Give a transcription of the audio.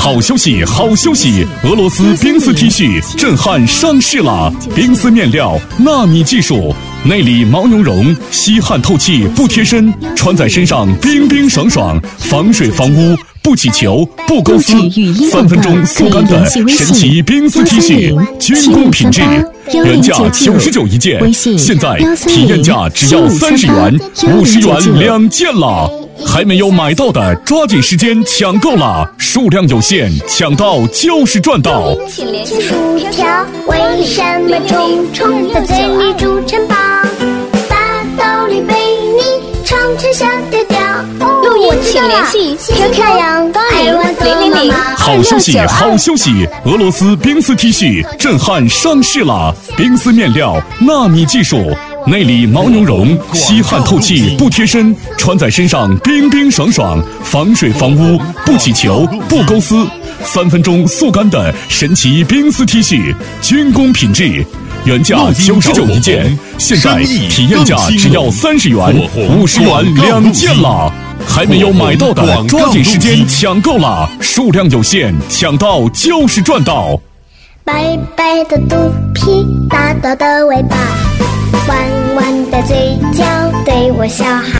好消息，好消息！俄罗斯冰丝 T 恤震撼上市了，冰丝面料，纳米技术。内里毛绒绒，吸汗透气不贴身，穿在身上冰冰爽爽，防水防污，不起球不勾丝，3分钟速干的神奇冰丝 T 恤，军工品质，原价99一件，现在体验价只要30元，50元2件了。还没有买到的，抓紧时间抢购了，数量有限，抢到就是赚到。 薯条为什么冲在嘴里筑城堡？大道理被你唱成小调调。 录音请联系 QQ 000。 好消息，好消息！俄罗斯冰丝 T 恤震撼上市了，冰丝面料，纳米技术。内里毛绒绒，吸汗透气不贴身，穿在身上冰冰爽爽，防水防污，不起球不勾丝，3分钟速干的神奇冰丝 T 恤，军工品质，原价99一件，现在体验价只要30元，50元2件了。还没有买到的，抓紧时间抢购了，数量有限，抢到就是赚到。 白白的肚皮，大大的尾巴，弯弯的嘴角，对我笑哈。